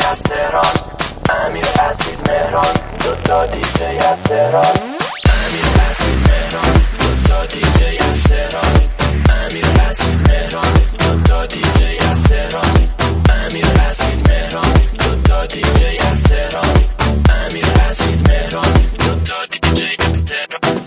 از تهران، امیر اسید مهران، دوتا دیجی از تهران. امیر اسید مهران، دوتا دیجی از تهران. امیر اسید مهران، دوتا دیجی از تهران. امیر اسید مهران، دوتا دیجی از تهران. امیر اسید مهران، دوتا دیجی از تهران.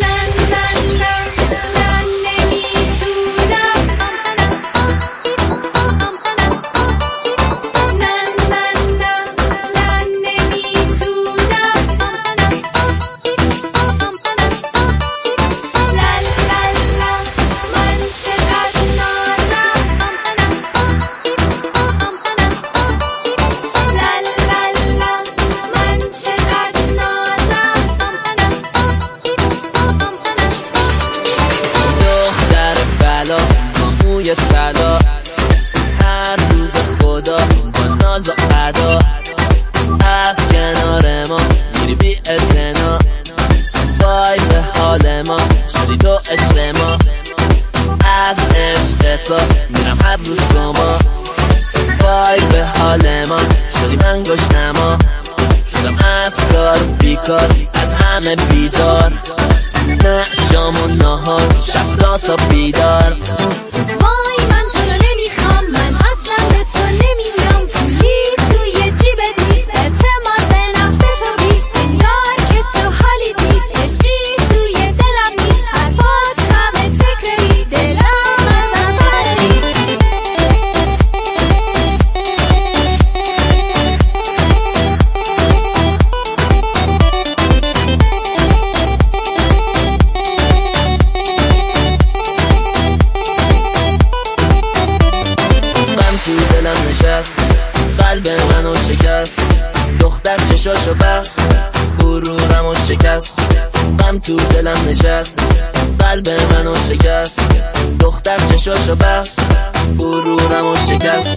موی طلا هر روز خدا با ناز و ادا از کنار ما میری بی اعتنا. وای به حال ما شدی تو عشق ما، از عشق تو میرم هر روز گما. وای به حال ما شدی من گشنما، شدم از کار بیکار از همه بیزار. نه شام و نهار شب راسا بیدار. وای من تو رو نمیخوام، من اصلا به تو نمیام. پولی توی جیبت نیست، اعتماد به نفس تو بیست. یار که تو حالی نیست، عشقی توی دلم نیست. حرفات همه تکراری، دلم ازت فراری. تو دلم نشست، قلب منو شکست. دختر چشاشو بست، غرورمو شکست. غم تو دلم نشست، قلب منو شکست. دختر چشاشو بست، غرورمو شکست.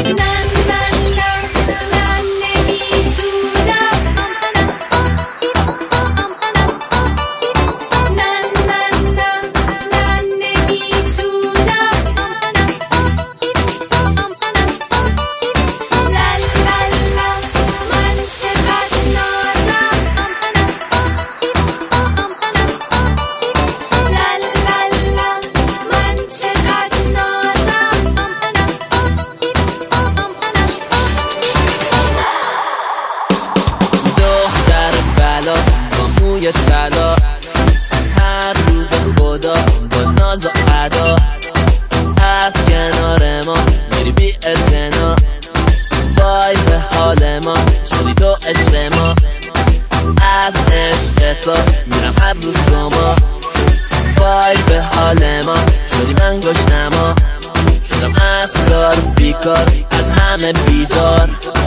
با موی طلا هر روز خدا با ناز و ادا از کنار ما میری بی اعتنا. وای به حال ما شدی تو عشق ما، از عشق تو میرم هر روز گما. وای به حال ما شدی من گشنما، شدم از کار بیکار از همه بیزار.